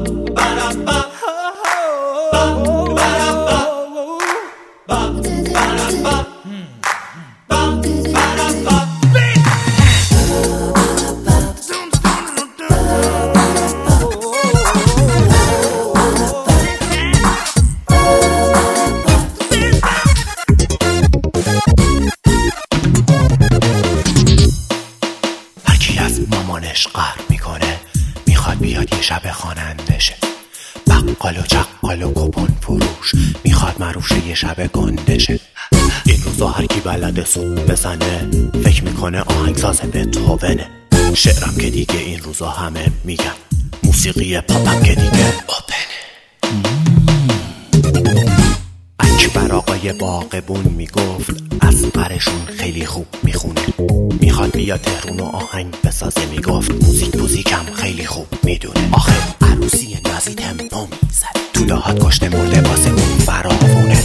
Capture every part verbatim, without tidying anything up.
مامانش قهر میکنه، میخواد بیاد یه شب خوانندشه. بقال و چقال و کپون فروش میخواد معروف یه شب گندشه. این روزا هر کی بلده صبح بزنه فکر میکنه آهنگساز بتهوونه. شعرم که دیگه این روزا همه میگن، موسیقی پاپم که دیگه اوپنه. اکبر آقای باغبون میگفت اصغرشون خیلی خوب میخونه، میخواد بیا تهرون و آهنگ بسازه. میگفت موزیک موزیکم خیلی خوب میدونه. آخه عروسی نازی تمپو میزد، تو دهات کشته مرده واسه اون فراوونه.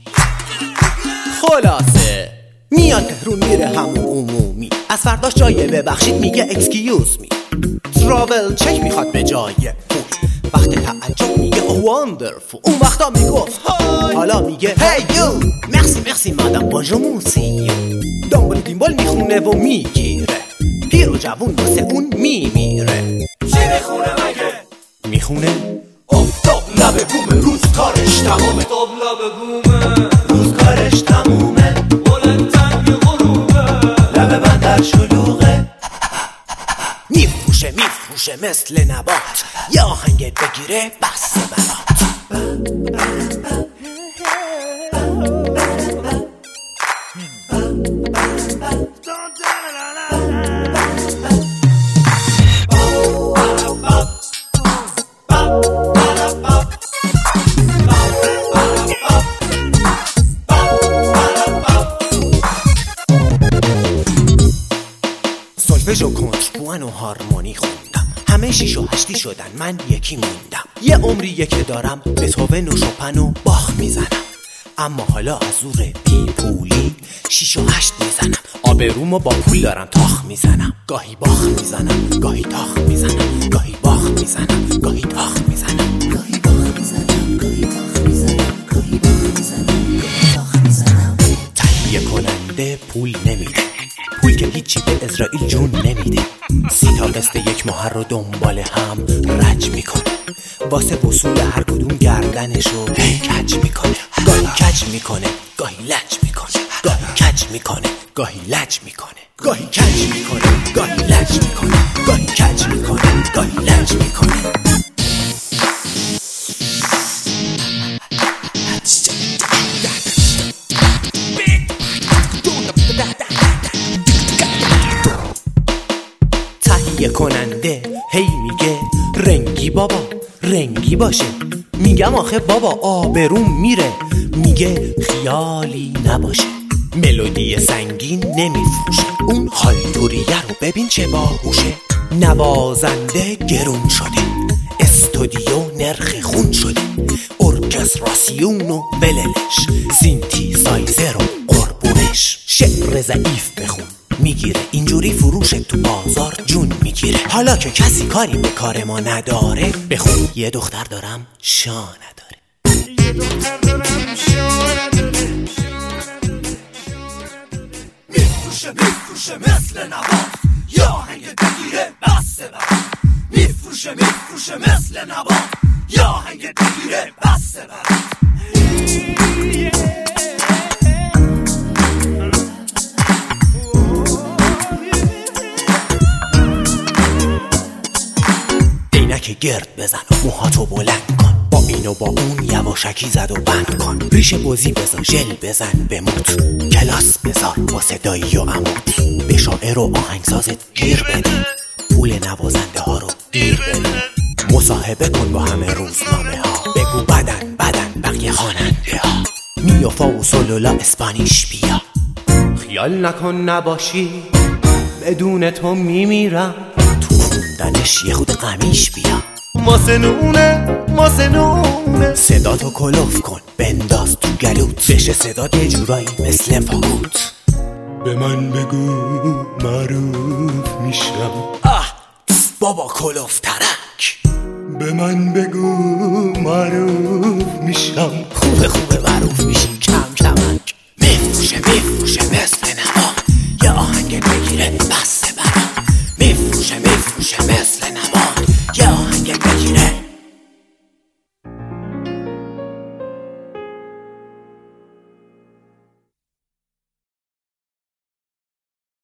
خلاصه میاد تهرون میره همون عمومی، از فرداش جایه ببخشید میگه اکسکیوز می. تراول چک میخواد به جای پول، وقت تعجب میگه واندرفول. اون وقتا میگفت حالا میگه هی یو مرسی مرسی مادام بونژور موسی. دنبال دیمبال میخونه و میگیره، پیر و جوون واسه اون میمیره. چی میخونه مگه؟ میخونه افتاب لب بومه، روز کارش تمومه. افتاب لب بومه، روز کارش تمومه. بلند تنگ غروبه، لب بندر شلوغه. میفروشه میفروشه مثل نبات، یه آهنگ بگیره بس برات. سولفژ و کنترپوان و هارمونی خوندم، همه شیش و هشتی شدن من یکی موندم. یه عمریه که دارم بتهوون و شوپن و باخ میزنم، اما حالا از زور بی پولی شیش و هشت میزنم. آبرومو با پول دارم تاخ میزنم، گاهی باخ میزنم گاهی تاخ میزنم، گاهی باخ میزنم گاهی تاخ میزنم، گاهی باخ میزنم گاهی تاخ میزنم، گاهی باخ میزنم گاهی تاخ میزنم. تهیه کننده پول نمیده، پول که هیچی به اسرائیل جون نمیده. سی تا قسط یک ماه رو دنبال هم رج میکنه، واسه وصول هر کدوم گردنشو کج میکنه. گاهی کج میکنه گاهی لج میکنه، گاهی کج میکنه گاهی لج میکنه، گاهی کج میکنه گاهی لج میکنه، گاهی کج میکنه گاهی لج میکنه. تهیه کننده هی میگه رنگی بابا رنگی باشه. میگم آخه بابا آبروم میره، میگه خیالی نباشه. ملودی سنگین نمیفروشه، اون خالتوریه رو ببین چه باهوشه. نوازنده گرون شده، استودیو نرخ خون شده. ارکستراسیون و وللش، سینتی سایزر و قربونش. شعر ضعیف بخون میگیره، اینجوری فروش تو بازار جون میگیره. حالا که کسی کاری به کار ما نداره، بخون یه دختر دارم شا نداره. یه دختر دارم شا نداره. میفروشه میفروشه مثل نبات، یا آهنگ بگیره بس برات. میفروشه میفروشه مثل نبات، یا آهنگ بگیره بس برات. که گرد بزن و موهاتو بلند کن، با این و با اون یواشکی زد و بند کن. ریش بزی بزن ژل بزن بموت، کلاس بذار واسه دایی و عموت. به شاعر و آهنگسازت گیر بده، پول نوازنده ها رو دیر بده. مصاحبه کن با همه روزنامه ها، بگو بدن بدن بقیه خواننده ها. میوفا و سولولا اسپانیش بیا، خیال نکن نباشی بدون تو میمیرم. تو خوندنش یه خود قمیش بیا، ماسنونه ماسنونه. صدا تو کلوف کن بنداز تو گلوت، بشه صدا یه جورایی مثل فاگوت. به من بگو معروف میشم. آه بابا کلوف ترک. به به من بگو معروف میشم. خوبه خوبه معروف میشی